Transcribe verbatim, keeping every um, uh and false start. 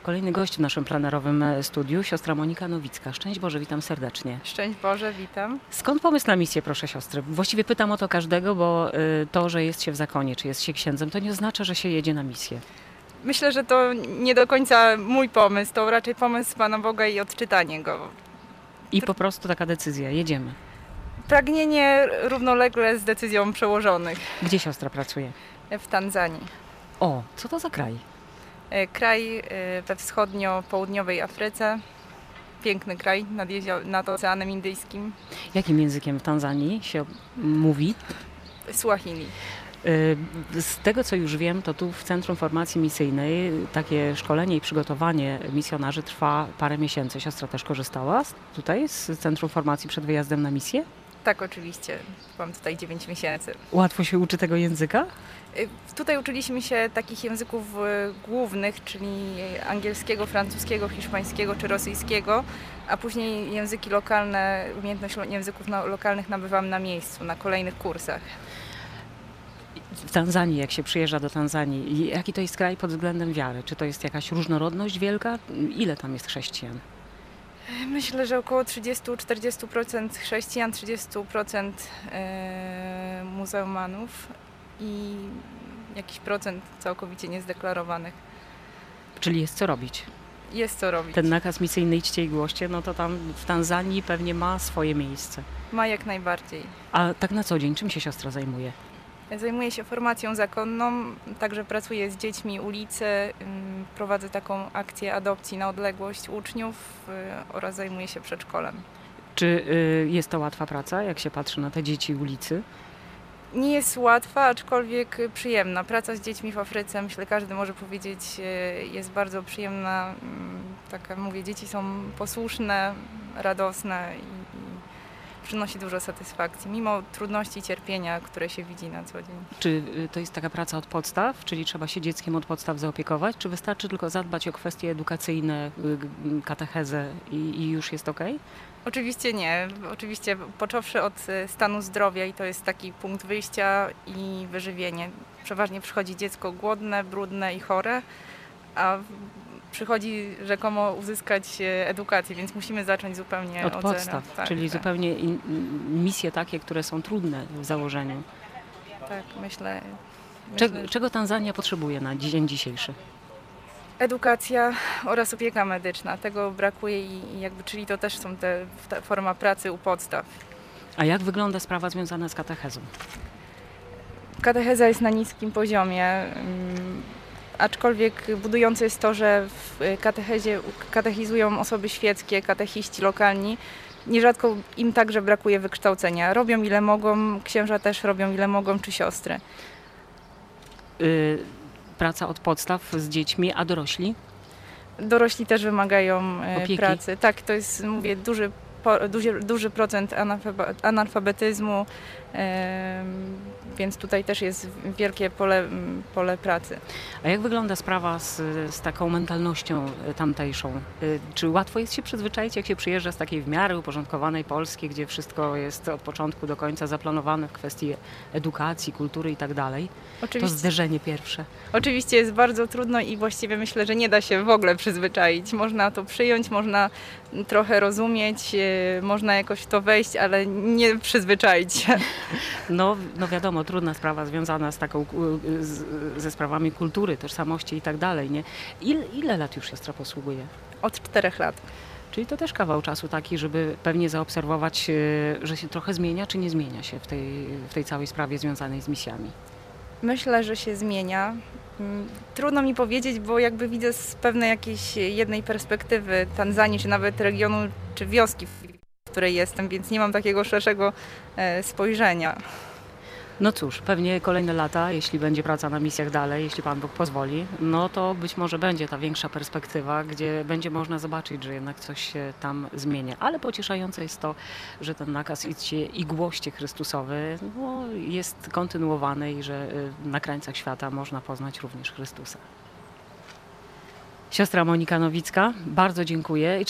Kolejny gość w naszym plenerowym studiu, siostra Monika Nowicka. Szczęść Boże, witam serdecznie. Szczęść Boże, witam. Skąd pomysł na misję, proszę siostry? Właściwie pytam o to każdego, bo y, to, że jest się w zakonie, czy jest się księdzem, to nie oznacza, że się jedzie na misję. Myślę, że to nie do końca mój pomysł, to raczej pomysł Pana Boga i odczytanie go. I po prostu taka decyzja, jedziemy. Pragnienie równolegle z decyzją przełożonych Gdzie siostra pracuje? w Tanzanii. O, co to za kraj? Kraj we wschodnio-południowej Afryce. Piękny kraj nad, jezio- nad Oceanem Indyjskim. Jakim językiem w Tanzanii się mówi? Swahili. Z tego, co już wiem, to tu w Centrum Formacji Misyjnej takie szkolenie i przygotowanie misjonarzy trwa parę miesięcy. Siostra też korzystała z, tutaj z Centrum Formacji przed wyjazdem na misję? Tak, oczywiście. Byłam tutaj dziewięć miesięcy. Łatwo się uczy tego języka? Tutaj uczyliśmy się takich języków głównych, czyli angielskiego, francuskiego, hiszpańskiego czy rosyjskiego, a później języki lokalne, umiejętność języków lokalnych nabywam na miejscu, na kolejnych kursach. W Tanzanii, jak się przyjeżdża do Tanzanii, jaki to jest kraj pod względem wiary? Czy to jest jakaś różnorodność wielka? Ile tam jest chrześcijan? Myślę, że około trzydzieści do czterdziestu procent chrześcijan, trzydzieści procent muzułmanów i jakiś procent całkowicie niezdeklarowanych. Czyli jest co robić? Jest co robić. Ten nakaz misyjny idźcie i głoście, no to tam w Tanzanii pewnie ma swoje miejsce. Ma jak najbardziej. A tak na co dzień, czym się siostra zajmuje? Zajmuję się formacją zakonną, także pracuję z dziećmi ulicy, prowadzę taką akcję adopcji na odległość uczniów oraz zajmuję się przedszkolem. Czy jest to łatwa praca, jak się patrzy na te dzieci ulicy? Nie jest łatwa, aczkolwiek przyjemna. Praca z dziećmi w Afryce, myślę, każdy może powiedzieć, jest bardzo przyjemna. Taka, mówię, dzieci są posłuszne, radosne i przynosi dużo satysfakcji, mimo trudności i cierpienia, które się widzi na co dzień. Czy to jest taka praca od podstaw, czyli trzeba się dzieckiem od podstaw zaopiekować, czy wystarczy tylko zadbać o kwestie edukacyjne, katechezę i, i już jest ok? Oczywiście nie. Oczywiście począwszy od stanu zdrowia i to jest taki punkt wyjścia i wyżywienie. Przeważnie przychodzi dziecko głodne, brudne i chore, a przychodzi rzekomo uzyskać edukację, więc musimy zacząć zupełnie od, od podstaw, zera. Tak, czyli tak. zupełnie in, misje takie, które są trudne w założeniu. Tak, myślę. Czego, myślę, czego Tanzania potrzebuje na dzień dzisiejszy? Edukacja oraz opieka medyczna. Tego brakuje i jakby, czyli to też są te, ta forma pracy u podstaw. A jak wygląda sprawa związana z katechezą? Katecheza jest na niskim poziomie. Aczkolwiek budujące jest to, że w katechezie katechizują osoby świeckie, katechiści lokalni. Nierzadko im także brakuje wykształcenia. Robią ile mogą, księża też robią ile mogą, czy siostry. Yy, praca od podstaw z dziećmi, a dorośli? Dorośli też wymagają Opieki. pracy. Tak, to jest, mówię, duży, duży, duży procent analfabetyzmu, więc tutaj też jest wielkie pole, pole pracy. A jak wygląda sprawa z, z taką mentalnością tamtejszą? Czy łatwo jest się przyzwyczaić, jak się przyjeżdża z takiej w miarę uporządkowanej Polski, gdzie wszystko jest od początku do końca zaplanowane w kwestii edukacji, kultury i tak dalej? To zderzenie pierwsze. Oczywiście jest bardzo trudno i właściwie myślę, że nie da się w ogóle przyzwyczaić. Można to przyjąć, można trochę rozumieć, można jakoś w to wejść, ale nie przyzwyczaić się. No, no wiadomo, trudna sprawa związana z taką, z, ze sprawami kultury, tożsamości i tak dalej, nie? Ile, ile lat już siostra posługuje? Od czterech lat. Czyli to też kawał czasu taki, żeby pewnie zaobserwować, że się trochę zmienia, czy nie zmienia się w tej, w tej całej sprawie związanej z misjami? Myślę, że się zmienia. Trudno mi powiedzieć, bo jakby widzę z pewnej jakiejś jednej perspektywy Tanzanii, czy nawet regionu, czy wioski, w której jestem, więc nie mam takiego szerszego spojrzenia. No cóż, pewnie kolejne lata, jeśli będzie praca na misjach dalej, jeśli Pan Bóg pozwoli, no to być może będzie ta większa perspektywa, gdzie będzie można zobaczyć, że jednak coś się tam zmienia. Ale pocieszające jest to, że ten nakaz idźcie i głoście Chrystusowy no, jest kontynuowany i że na krańcach świata można poznać również Chrystusa. Siostra Monika Nowicka, bardzo dziękuję.